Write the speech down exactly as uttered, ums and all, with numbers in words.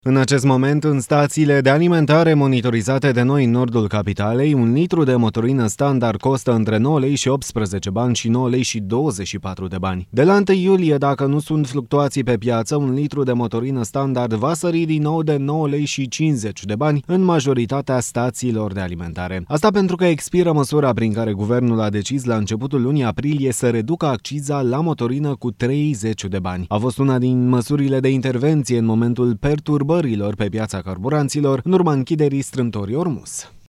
În acest moment, în stațiile de alimentare monitorizate de noi în nordul capitalei, un litru de motorină standard costă între nouă lei și optsprezece bani și nouă lei și douăzeci și patru de bani. De la întâi iulie, dacă nu sunt fluctuații pe piață, un litru de motorină standard va sări din nou de nouă lei și cincizeci de bani în majoritatea stațiilor de alimentare. Asta pentru că expiră măsura prin care guvernul a decis la începutul lunii aprilie să reducă acciza la motorină cu treizeci de bani. A fost una din măsurile de intervenție în momentul perturbării pe piața carburanților în urma închiderii strâmtorii Ormus.